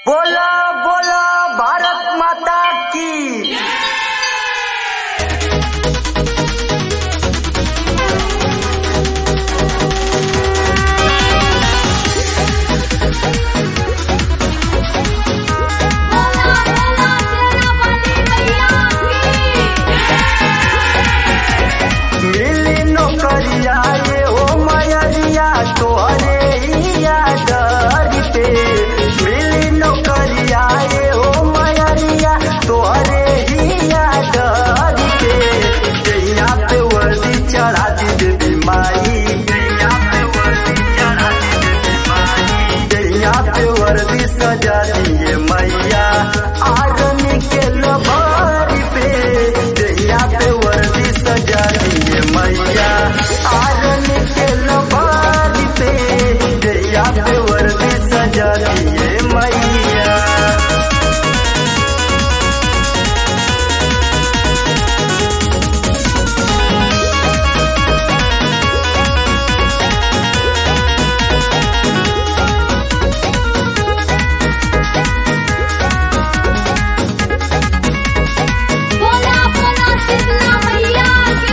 बोला बोला भारत माता की। मिली नौकरिया ये ओ मयरिया तोहरे यादर पे। मिली नौकरिया ये ओ मयरिया तोहरे यादर पे। जैया पे वर्दी चढ़ा दी देवी माई, जैया पे वर्दी चढ़ा दी देवी माई, जैया पे वर्दी सजा दिए मैया आरनी के लभारी पे। जैया पे वर्दी सजा दिए मैया आरनी के लभारी पे। जैया पे वर्दी सजा दिए मैया। बोला बोला शीतला मैया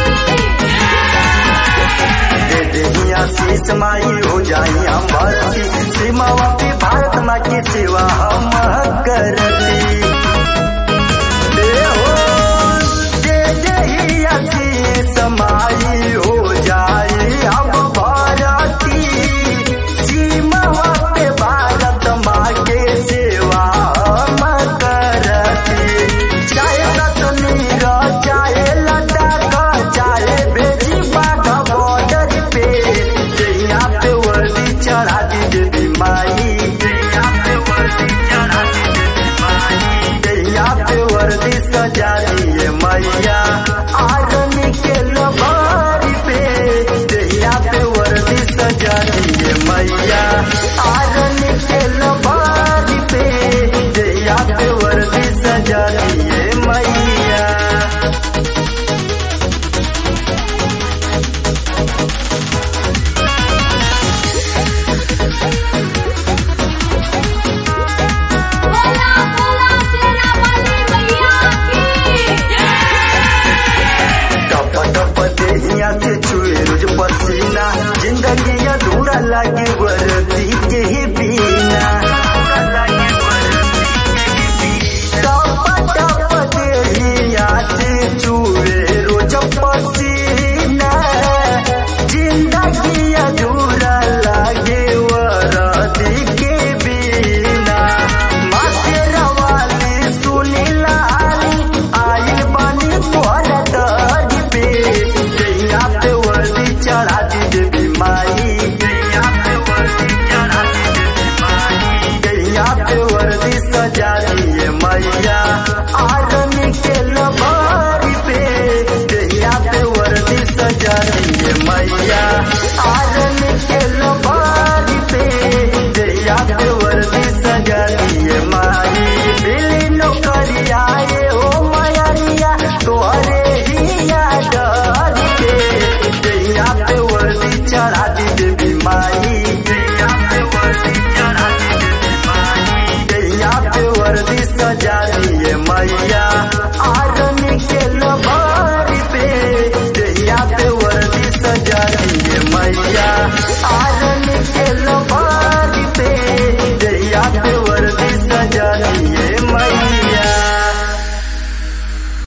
की। आशीष माई हो जाई हम भरती, सीमावा पे भारत माँ की सेवा हम करती। आशीष माई हो जाई हम भरती, सीमावा पे भारत माँ के सेवा हम करती। चाहे कश्मीर चाहे लद्दाख चाहे भेजी बाघा बॉर्डर पे। जैया पे वर्दी चढ़ा दी देवी माई, जैया पे वर्दी चढ़ा दी देवी माई, जैया पे वर्दी सजा दिए मैया आरनी के लभारी पे। जैया पे वर्दी सजा दिए मैया आरनी के लभारी पे। जैया पे वर्दी सजा दिए मैया। बोला बोला शेरा वाली मैया की। टप टप देहिया से छुए रोज पसीना, जिंदगी अधूरा लागे वर्दी के बिना। टप टप देहिया से छुए रोज पसीना, जिंदगी अधूरा लागे वर्दी के बिना। माथे रवाली सुनी लाली आइल बानी तोहर दर्द पे। जैया पे वर्दी चढ़ा दी देवी माई, जैया पे वर्दी चढ़ा दी देवी माई, जैया पे वर्दी सजा दिए मैया आरनी के लभारी पे। जैया पे वर्दी सजा दिए मैया आरनी के लभारी पे। जैया पे वर्दी सजा दिए